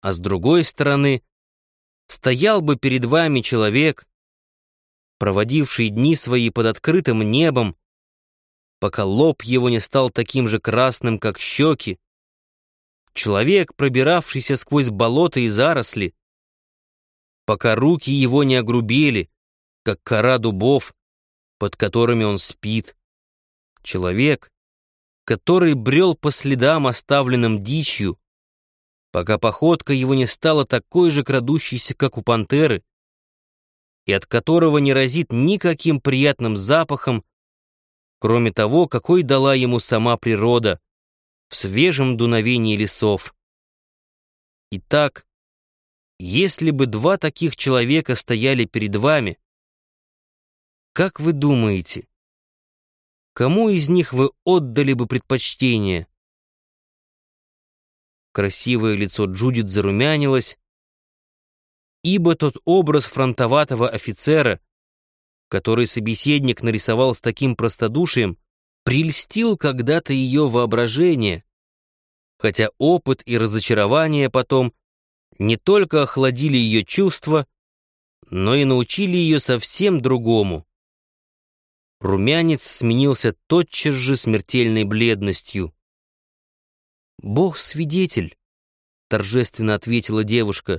А с другой стороны, стоял бы перед вами человек, проводивший дни свои под открытым небом, пока лоб его не стал таким же красным, как щеки, человек, пробиравшийся сквозь болота и заросли, пока руки его не огрубели, как кора дубов, под которыми он спит, человек, который брел по следам, оставленным дичью, пока походка его не стала такой же крадущейся, как у пантеры, и от которого не разит никаким приятным запахом, кроме того, какой дала ему сама природа в свежем дуновении лесов. Итак, если бы два таких человека стояли перед вами, как вы думаете, кому из них вы отдали бы предпочтение? Красивое лицо Джудит зарумянилось, ибо тот образ фронтоватого офицера, который собеседник нарисовал с таким простодушием, прельстил когда-то ее воображение, хотя опыт и разочарование потом не только охладили ее чувства, но и научили ее совсем другому. Румянец сменился тотчас же смертельной бледностью. «Бог свидетель», — торжественно ответила девушка,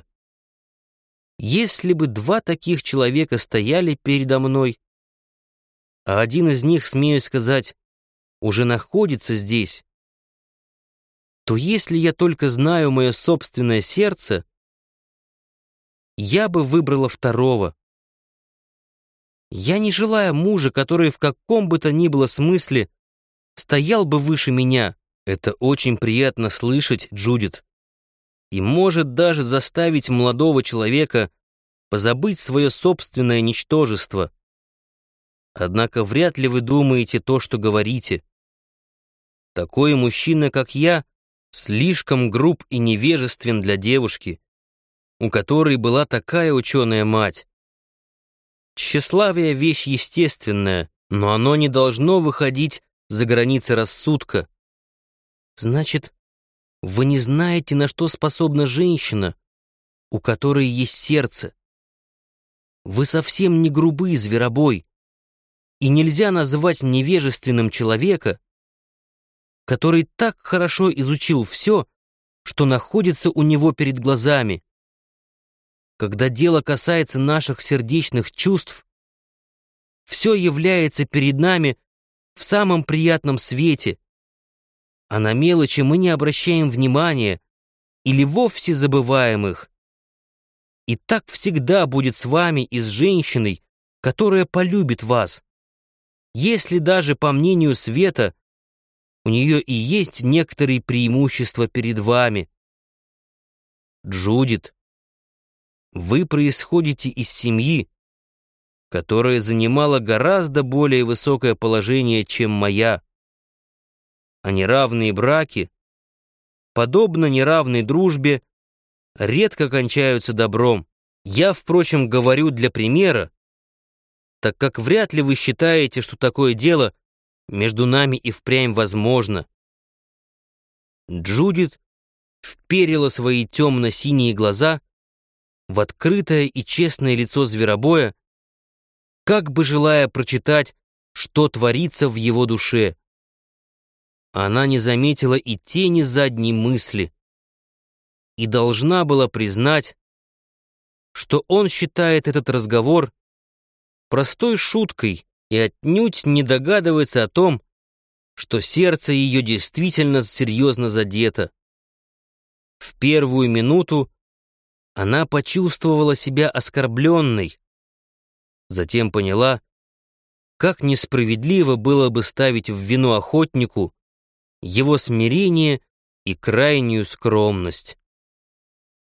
«если бы два таких человека стояли передо мной, а один из них, смею сказать, уже находится здесь, то если я только знаю мое собственное сердце, я бы выбрала второго. Я не желаю мужа, который в каком бы то ни было смысле стоял бы выше меня. Это очень приятно слышать, Джудит, и может даже заставить молодого человека позабыть свое собственное ничтожество. Однако вряд ли вы думаете то, что говорите. Такой мужчина, как я, слишком груб и невежествен для девушки, у которой была такая ученая мать. Тщеславие — вещь естественная, но оно не должно выходить за границы рассудка. Значит, вы не знаете, на что способна женщина, у которой есть сердце. Вы совсем не грубый зверобой, и нельзя называть невежественным человека, который так хорошо изучил все, что находится у него перед глазами. Когда дело касается наших сердечных чувств, все является перед нами в самом приятном свете, а на мелочи мы не обращаем внимания или вовсе забываем их. И так всегда будет с вами и с женщиной, которая полюбит вас, если даже, по мнению Света, у нее и есть некоторые преимущества перед вами. Джудит, вы происходите из семьи, которая занимала гораздо более высокое положение, чем моя. А неравные браки, подобно неравной дружбе, редко кончаются добром. Я, впрочем, говорю для примера, так как вряд ли вы считаете, что такое дело между нами и впрямь возможно. Джудит вперила свои темно-синие глаза в открытое и честное лицо зверобоя, как бы желая прочитать, что творится в его душе. Она не заметила и тени задней мысли и должна была признать, что он считает этот разговор простой шуткой и отнюдь не догадывается о том, что сердце ее действительно серьезно задето. В первую минуту она почувствовала себя оскорбленной, затем поняла, как несправедливо было бы ставить в вину охотнику его смирение и крайнюю скромность.